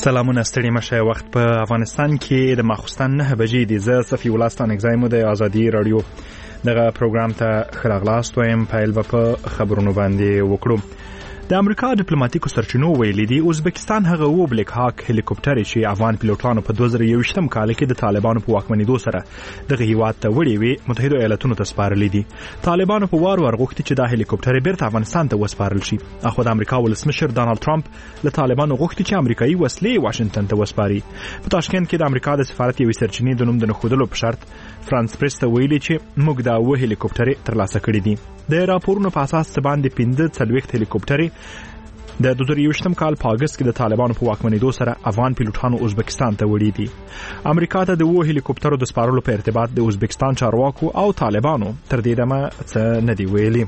سلامونه ستړي مشه. وخت په افغانستان کې د ماخوستن 9 بجې دي. زه صفي ولستان اگزایمو د ازادي رادیو دغه پروګرام ته خلاغلاست وایم. پیل په خبرونو باندې وکړو. د امریکا ډیپلوماټیکو سرچینو ویلي دي ازبکستان هغه و بلیک هاک هلیکوپټر چې افغان پیلوټانو په 2021م کال کې د طالبانو په واکمنېدو سره دغه هیواد ته وړي وي متحده ایالاتونو ته سپارلي دي. طالبانو په وار غوښتي چې دا هلیکوپټر بیرته افغانستان ته وسپارل شي. اخو د امریکا ولسمشر ډانلډ ټرمپ له طالبانو غوښتي چې امریکایي وسلې واشنگټن ته وسپاري. په تاشکند کې د امریکا د سفارت یوې سرچینې د نوم د نښودلو په شرط فرانس پریس ته ویلي چې موږ دا و هلیکوپټر ترلاسه کړي دي. د راپورونو په اساس باندې 15 هلیکوپټر د 2021م کال په اگست کې د طالبانو په واکمنېدو سره افغان پیلوټانو ازبکستان ته وړي دي. امریکا ته د و هلیکوپټرو د سپارلو په ارتباط د ازبکستان چارواکو او طالبانو تر دې دمه څه نه دی ویلي.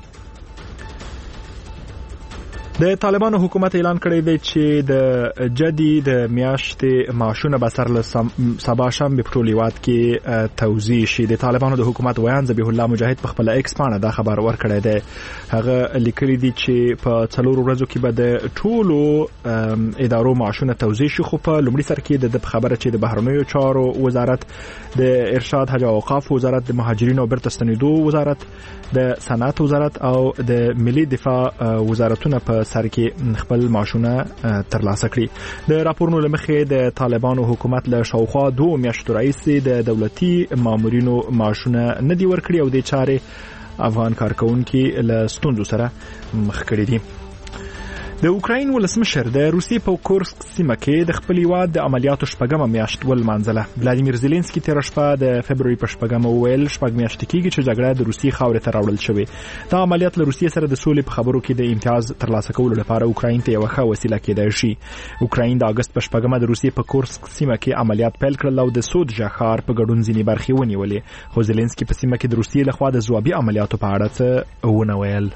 د طالبانو حکومت اعلان کړی دی چې د جدي د میاشتې معاشونه به سر له سبا شنبه په ټول هیواد کې توزیع شي. د طالبانو د حکومت ویان ذبیح الله مجاهد په خپل ایکس باندې دا خبر ورکړی دی. هغه لیکلی دی چې په 4 ورځو کې به د ټولو ادارو معاشونه توزیع شي. خو په لومړي سر کې د خبره چې د بهرنیو چارو وزارت، د ارشاد حج او اوقاف وزارت، د مهاجرینو او بیرته ستنېدو وزارت، د صنعت وزارت او د ملي دفاع وزارتونه په سر کې خپل معاشونه ترلاسه کړي. د راپورونو لمخې د طالبانو حکومت له شاوخوا 2 میاشتو راهیسې د دولتي مامورینو معاشونه نه دي ورکړي او د چارې افغان کارکونکو له ستونزو سره مخ کړي دي. د اوکراین ولسمشر د روسیې په کورسک سیمه کې د خپل هیواد د عملیاتو شپږمه میاشت ولمانځله. ولادیمیر زيلنسکي تیر شپه د فبرवरी په شپږمه ویل شپږ میاشتې کېږي چې جګړه د روسیې خاورې ته راوړل شوې. دا عملیات له روسیې سره د سولې په خبرو کې د امتیاز ترلاسه کولو لپاره اوکراین ته یو ښه وسیله کېدای شي. اوکراین د اگست په شپږمه د روسیې په کورسک سیمه کې عملیات پیل کړل او د سودجا ښار په ګډون ځینې برخې ونیولې. خو زيلنسکي په سیمه کې د روسیې لخوا د ځوابي عملیاتو په اړه څه ونه ویل.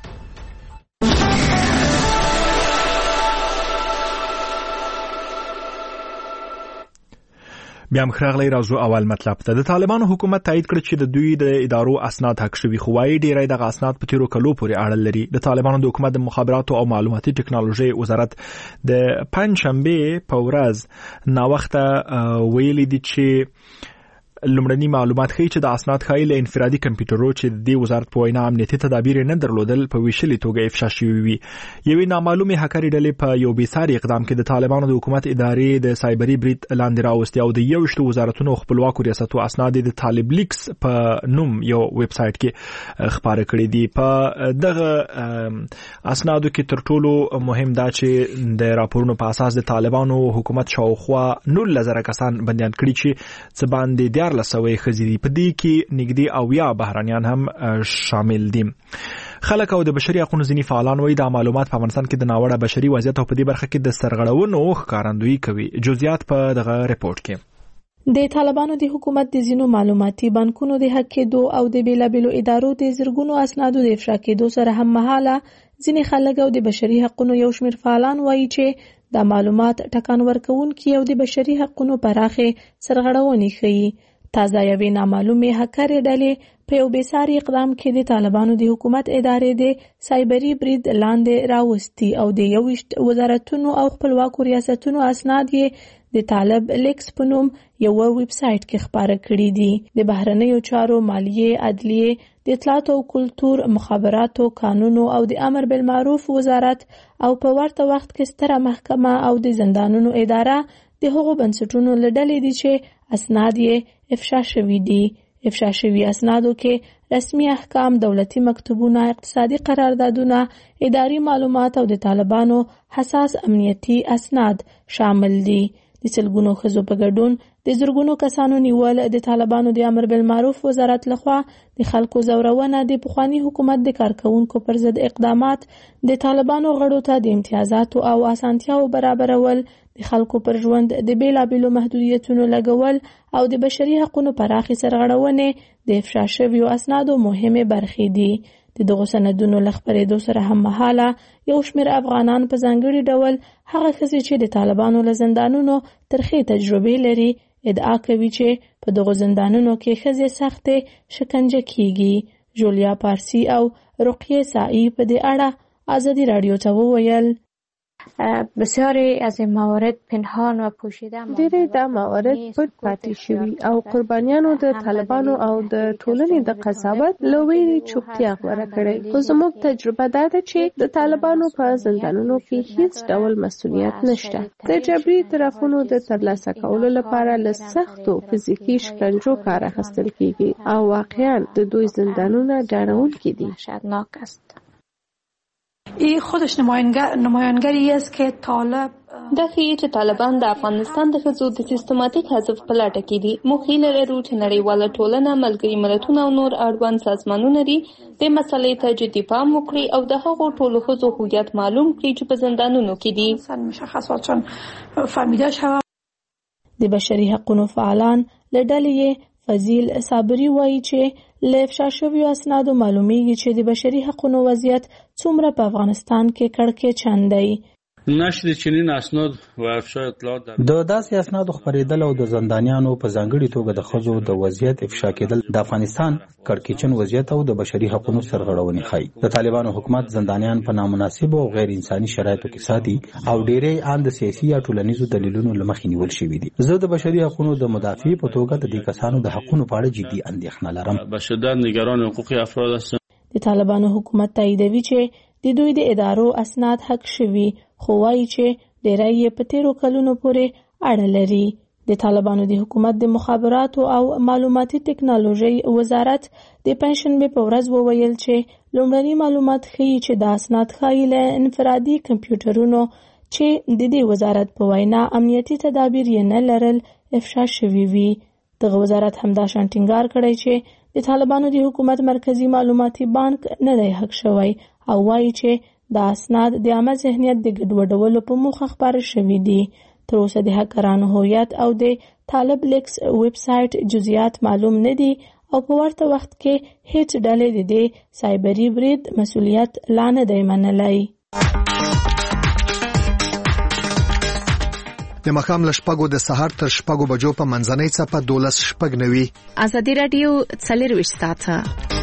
بیا مخراغلی راځو اول مطلب ته. د طالبانو حکومت تایید کړ چې د دوی د ادارو اسناد حق شوي، خو وايي ډیری دغه اسناد په تیرو کلو پورې اړه لري. د طالبانو د حکومت د مخابراتو او معلوماتي ټکنالوژي وزارت د پنځشنبه په ورځ نا وخته ویلي دي چې لومړني معلومات ښیي چې د اسناد ښایي له انفرادي کمپیوټرو چې د وزارت په وینا امنیتي تدابیر نه درلودل په ویشلې توګه افشا شوي وي. یوې نامعلومې هکرې ډلې په یو بېساري اقدام کې د طالبانو د حکومت ادارې د سایبري برید لاندې راوستي او د 21 وزارتونو خپلواکو ریاستو اسناد د طالب لیکس په نوم یو ویب سایټ کې خبره کړې دي. په دغه اسنادو کې تر ټولو مهم دا چې د راپورونو په اساس د طالبانو حکومت شاوخوا 19,000 کسان بندیان کړي چې څه باندې لسوي خزيري په دې کې نږدې او یا بهرانيان هم شامل دي. خلک او د بشري حقوقو ځینی فعالان وایي دا معلومات په افغانستان کې د ناوړه بشري وضعیت او په دې برخه کې د سرغړونو ښکارندویي کوي. جزئیات په دغه ریپورت کې. د طالبانو د حکومت د زینو معلوماتي بانکونو د حق کېدو او د بیلابلو ادارو د زرګونو اسنادو د افشا کېدو سره هم مهاله ځینې خلک او د بشري حقوقو یو شمېر فعالان وایي چې دا معلومات ټکان ورکوونکي او د بشري حقوقو پراخه سرغړونې ښيي. تازه یوې نامعلومې هکرې ډلې په یو بېساري اقدام کې د طالبانو د حکومت ادارې د سایبري برید لاندې راوستي او د 21 وزارتونو او خپلواکو ریاستونو اسناد یې د طالب لیکس په نوم یو ویب سایټ کې خپاره کړي دي. د بهرنیو چارو، مالیې، عدلیې، د اطلاعات او کلتور، مخابراتو، قانونو او د امر بالمعروف وزارت او په ورته وخت کې ستره محکمه او د زندانونو اداره د هغو بنسټونو له ډلې دي چې اسناد یې افشا شوي دي. افشا شوي اسنادو کې رسمي احکام، دولتي مکتوبونه، اقتصادي قراردادونه، اداري معلومات او د طالبانو حساس امنیتي اسناد شامل دي. د سلګونو ښځو په ګډون د زرګونو کسانو نیول د طالبانو د امر بالمعروف وزارت لخوا د خلکو زورونه د پخوانی حکومت د کارکونکو پر ضد اقدامات، د طالبانو غړو ته د امتیازاتو او اسانتیاو برابرول، د خلکو پر ژوند د بیلابلو محدودیتونو لګول او د بشري حقوقو پراخي سرغړونې د افشا شویو اسنادو مهمه برخې دي. د دغو سندونو لخبرېدو سره هم مهاله یو شمېر افغانان په ځانګړي ډول هغه ښځې چې د طالبانو له زندانونو ترخې تجربې لري ادعا کوي چې په دغو زندانونو کې ښځې سختې شکنجه کیږي. جولیا پارسی او رقیه سائی په دې اړه ازادي رادیو ته وویل بسیاری از این موارد پنهان و پوشیده ډېری دا موارد پټ پاتې شوي او قربانیانو د طالبانو او د ټولنې د قضاوت له ویرې چوپتیا غوره کړې. خو زموږ تجربه دا ده چې د طالبانو په زندانونو کې هیڅ ډول مسؤلیت نشته. د جبري اعترافونو د ترلاسه کولو لپاره له سختو فزیکي شکنجو کار اخیستل کیږي او واقعا د دوی زندانونه ډارونکي دي. وحشتناک است. این خودش نمایانگری است که طالب دا ښیي چې طالبان د افغانستان د ښځو د سیستماتیک حذف په لټه کې دي. موږ هیله لرو چې نړیواله ټولنه، ملګري ملتونه او نور اړوند سازمانونه دې دې مسلې ته جدي پام وکړي او د هغو ټولو ښځو هویت معلوم کړي چې په زندانونو کې دي. مشخصات فهمیده شود. د بشري حقوقو فعالان له ډلې فضیل صابري وایي چې له افشا شویو اسنادو معلومیږي چې د بشري حقوقو وضعیت څومره په افغانستان کې کړکېچن دی. نشر چنین اسناد و افشا اطلاعات د داسې اسنادو خپرېدل او د زندانیانو په ځانګړي توګه د ښځو د وضعیت افشا کېدل د افغانستان کړکېچن وضعیت او د بشري حقوقو سرغړونې ښيي. د طالبانو حکومت زندانیان په نامناسبو او غیر انساني شرایطو کې ساتي او ډېری ان د سیاسي یا ټولنیزو دلیلونو له مخې نیول شوي دي. زه د بشري حقوقو د مدافع په توګه د دې کسانو د حقوقو په اړه جدي اندېښنه لرم. به شدت نگران حقوق افراد هستم. د طالبانو حکومت تاییدوي چې د دوی د ادارو اسناد حق شوي، خو وایي چې ډیری یې په تیرو کلونو پورې اړه لري. د طالبانو د حکومت د مخابراتو او معلوماتي ټکنالوژي وزارت د پنځشنبه په ورځ وویل چې لومړني معلومات ښیي چې د اسناد ښایي له انفرادي کمپیوټرونو چې د دې وزارت په وینا امنیتي تدابیر یې نه لرل افشا شوي وي. دغه وزارت همدا شان ټینګار کړی چې د طالبانو د حکومت مرکزی معلوماتي بانک نه دی حق شوی او وایي چې د اسناد د عامه ذهنیت د ګډوډولو په موخه خپاره شوي دي. تر اوسه د هکرانو هویت او د طالب لیکس ویب سایټ جزئیات معلوم نه دي او په ورته وخت کې هیڅ ډلې د دې سایبري برید مسؤلیت لا نه دی منلی. د ماښام له 6 د سهار تر 6 بجو په منځنۍ څپه 12:09. ازادي راډیو 24 ساعته.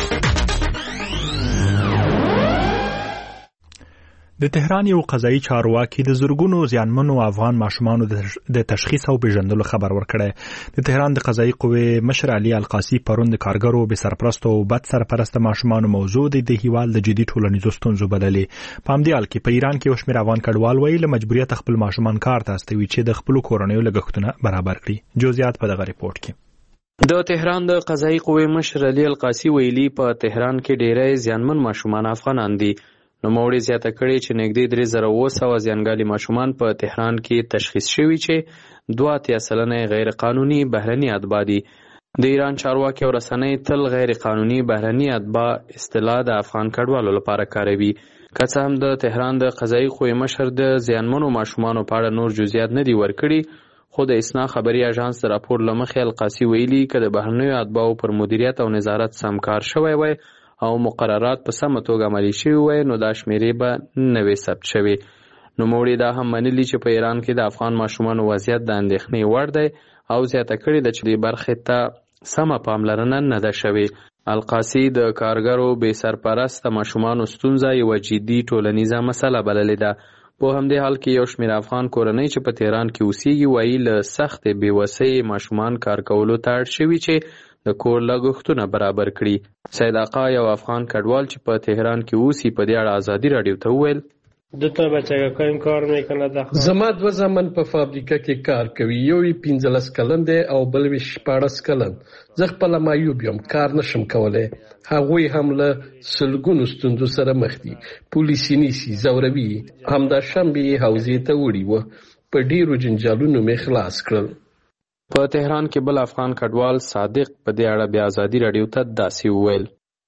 د تهران یو قضایي چارواکي د زرګونو زیانمنو افغان ماشومانو د تشخیص او پیژندلو خبر ورکړی. د تهران د قضایي قوې مشر علي القاصي پرون د کارګرو بې سرپرستو او بد سرپرست ماشومانو موضوع د هیواد د جدي ټولنیزو ستونزو بللې. په همدې حال کې په ایران کې یو شمېر افغان کډوال وایي له مجبوریت خپل ماشومان کار ته استوي چې د خپلو کورنیو لګښتونه برابر کړي. جزئیات په دغه ریپورت کې. د تهران د قضایي قوې مشر علي القاصي ویلي په تهران کې ډېری زیانمن ماشومان افغانان دي. نوموړي زیاته کړې چې نږدې 3700 زیانګالي ماشومان په تهران کې تشخیص شوي چې 82% غیر قانوني بهرني اتباع دي. د ایران چارواکي او رسنۍ تل غیر قانوني بهرني اتباع اصطلاح د افغان کډوالو لپاره کاروي. که څه هم د تهران د قضایي قوې مشر د زیانمنو ماشومانو په اړه نور جزئیات نه دي ورکړي، خو د اسنا خبري اژانس د راپور له مخې القاصي ویلي که د بهرنیو اتباعو پر مدیریت او نظارت سم کار شوی وای او مقررات په سمه توګه عملي شوي وای نو دا شمیرې به نه وي ثبت شوي. نوموړي دا هم منلي چې په ایران کې د افغان ماشومانو وضعیت د اندېښنې وړ دی او زیاته کړې ده چې دې برخې ته سمه پاملرنه نه ده شوې. القاصي د کارګرو بې سرپرسته ماشومانو ستونزه یوه جدي ټولنیزه مسله بللې ده. په همدې حال کې یو شمېر افغان کورنۍ چې په تهران کې اوسېږي وایي له سختې بېوسۍ ماشومان کار کولو ته اړ شوي چې د کور لګښتونه برابر کړي. سید آقا یو افغان کډوال چې په تهران کې اوسي په دې اړه ازادي راډیو ته وویل دو تا بچگاه کار میکنه. زما 2 زامن په فابریکه کې کار کوي، یو 15 کلن دی او بل 14 کلن. زه خپل معیوب یم، کار نشم کولای. هغوی هم له سلګونو ستونزو سره مخ دي. پولیس نیسي، زوروي. همدا شنبه حوزې ته وړي و، په ډیرو جنجالونو می خلاص کړل. په تهران کې بل افغان کډوال صادق په دې اړه بیا ازادي راډیو ته داسې وویل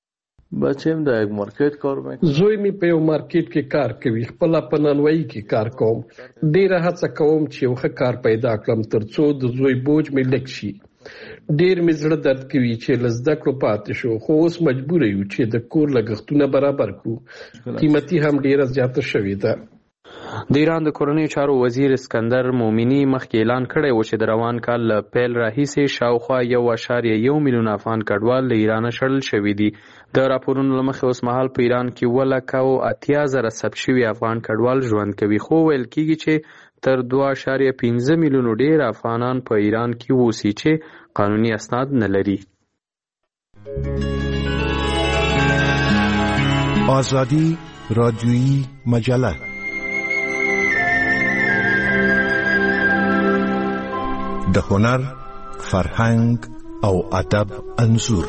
بچیم د یک مارکیټ کار میکنه. زوی می په یو مارکیټ کې کار کوي، خپل په نانوایی کې کار کوم. ډیره هڅه کوم چې یو ښه کار پیدا کړم ترڅو د زوی بوج می لږ شي. ډیر می زړه درد کوي چې لزده کړو پاتې شو، خو اوس مجبور یو چې د کور لګښتونه برابر کړو. قیمتي هم ډیره زیاته شوې ده. د ایران د کورنیو چارو وزیر اسکندر مومني مخکې اعلان کړی و چې د روان کال له پیل راهیسې شاوخوا 1.1 میلیون افغان کډوال له ایرانه شړل شوي دي. د راپورونو له مخې اوس مهال په ایران کې 1,80,000 ثبت شوي افغان کډوال ژوند کوي، خو ویل کېږي چې تر 2.5 میلیون ډېر افغانان په ایران کې اوسي چې قانوني اسناد نه لري. آزادی رادیویی مجله د هنر، فرهنګ او ادب انځور.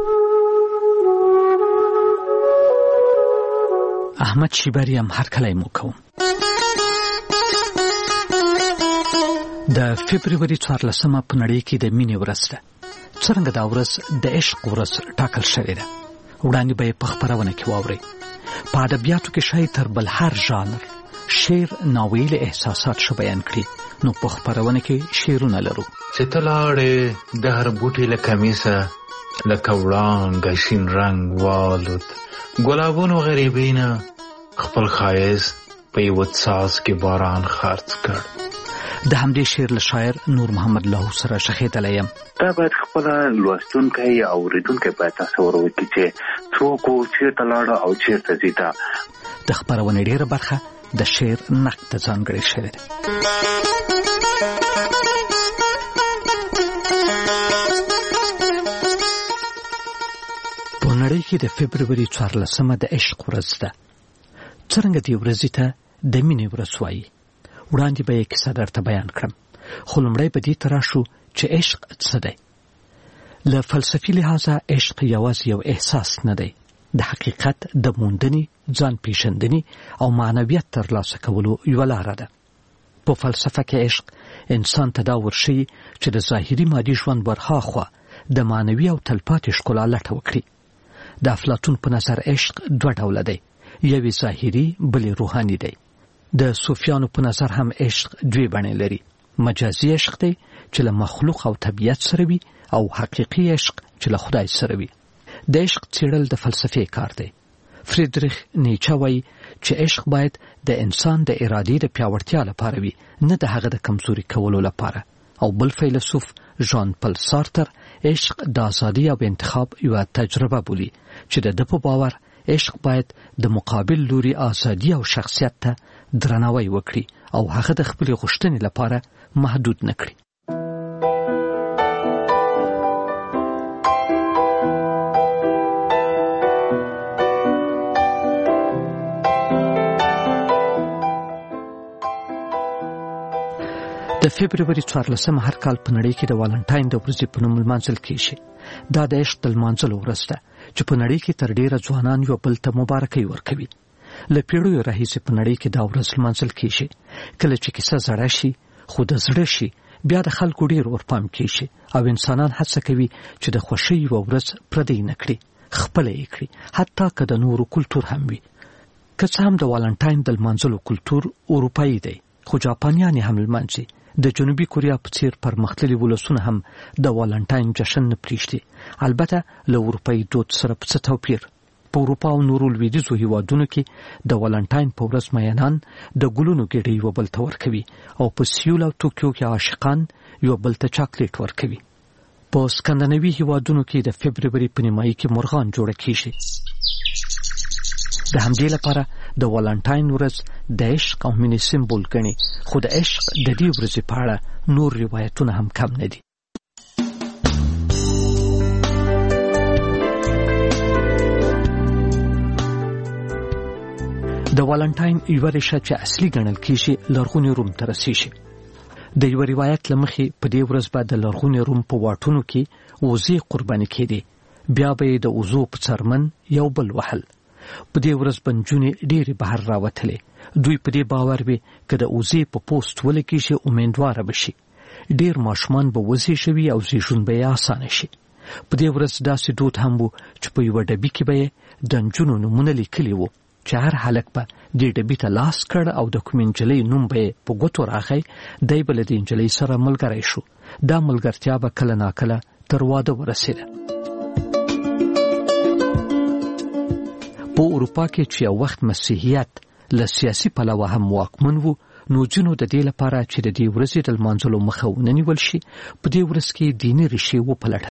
احمد شیبری هم هرکلی مو کوم. د فبروري 14 په نړۍ کې د مینې ورځ ده. څرنګه دا ورځ د عشق ورځ ټاکل شوې ده. وړاندې به یې په خپرونه کې واورئ. په ادبیاتو کې شاید تر بل هر ژانر شعر ناویل احساسات شو بیان کړي، نو په خپرونه کې شعرونه لرو. چې ته لاړې د هر بوټي له کمیسه لکه وړانګه شین رنګ والوت، ګلابونو غریبینه خپل ښایست په یوه څاڅکي باران خرڅ کړ. د همدې شعر له شاعر نور محمد لاهو سره شخېدلی یم. دا باید خپله لوستونکی او اورېدونکی باید تصور وکړي چې څوک و، چېرته لاړه او چېرته ځي. دا د خپرونې ډېره برخه د شعر نقد ته ځانګړې شوې ده. په نړۍ کې د فبروري 14 د عشق ورځ ده. څرنګه دې ورځې ته د مینې ورځ وایي، وړاندې به یې کیسه درته بیان کړم، خو لومړی به دې ته راشو چې عشق څه دی. له فلسفي لحاظه عشق یوازې یو احساس نه دی، د حقیقت د موندنې، ځان پیژندنې او معنویت ترلاسه کولو یوه لاره ده. په فلسفه کې عشق انسان ته دا ورښیي چې د ظاهري مادي ژوند ورهاخوا د معنوي او تلپاتې ښکلا لټه وکړي. د افلاطون په نظر عشق 2 ډوله دی، یوې ظاهري بلې روحاني دی. د صوفیانو په نظر هم عشق 2 بڼې لري، مجازي عشق دی چې له مخلوق او طبیعت سره وي، او حقیقي عشق چې له خدای سره وي. د عشق څېړل د فلسفې کار دی. فریدریخ نیچه وایي چې عشق باید د انسان د ارادې د پیاوړتیا لپاره وي، نه د هغه د کمزوري کولو لپاره. او بل فیلسوف ژان پل سارتر عشق د ازادي او انتخاب یوه تجربه بولي چې د ده په باور عشق باید د مقابل لوري ازادي او شخصیت ته درناوی وکړي او هغه د خپلې غوښتنې لپاره محدود نه کړي. د فبروري 14 هر کال په نړۍ کې د والنټاین د ورځې په نوم لمانځل کیږي. دا د عشق د لمانځلو ورځ ده چې په نړۍ کې تر ډیره ځوانان یو بل ته مبارکي ورکوي. له پیړیو راهیسې په نړۍ کې دا ورځ لمانځل کیږي. کله چې کیسه زړه شي خو د زړه شي، بیا د خلکو ډیر ورپام کیږي او انسانان هڅه کوي چې د خوښۍ یوه ورځ پردی نه کړي، خپله یې کړي، حتی که د نورو کلتور هم وي. که څه هم د والنټاین د لمانځلو کلتور اروپایي دی، خو جاپانیان هم لمانځي. د جنوبي کوریا په څیر پرمختللي ولسونه هم د والنټاین جشن نه پرېږدي، البته له اروپایي دود سره په څه توپیر. په اروپا او نورو لویدیځو هیوادونو کې د والنټاین په ورځ میینان د ګلونو ګېډۍ یو بل ته ورکوي او په سیول او توکیو کې عاشقان یو بل ته چاکلیټ ورکوي. په سکندناوي هیوادونو کې د فبروري په نیمایي کې مرغان جوړه کیږي. د همدې لپاره د والنټاین ورځ د عشق او مینې سمبول ګڼي، خو د عشق د دې ورځې په اړه نور روایتونه هم کم نه دي. د والنټاین یوه ریشه چې اصلي ګڼل کیږي لرغوني روم ته رسیږي. د یوه روایت له مخې په دې ورځ به د لرغوني روم په واټونو کې وزې قرباني کېدې، بیا به یې د وزو په څرمن یو بل وهل. په دې ورځ به نجونې ډېرې بهر راوتلې. دوی په دې باور وي که د وزې په پوست ولګېږي امیندواره به شي. ډېر ماشومان به وزې شوي او زیږون به یې اسانه شي. په دې ورځ داسې دود هم و چې په یوه ډبي کې به یې د نجونو نومونه لیکلي وو چې هر هلک به دې ډبي ته لاس کړ او د کومې نجلۍ نوم به یې په ګوتو راغی، دی به له دې نجلۍ سره ملګری شو. دا ملګرتیا به کله ناکله تر واده ورسېده. په اروپا کې چې یو وخت مسیحیت له سیاسي پلوه هم واکمن وو، نو ځینو د دې لپاره چې د دې ورځې د لمانځلو مخه ونیول شي په دې ورځ کې دیني ریښې وپلټل.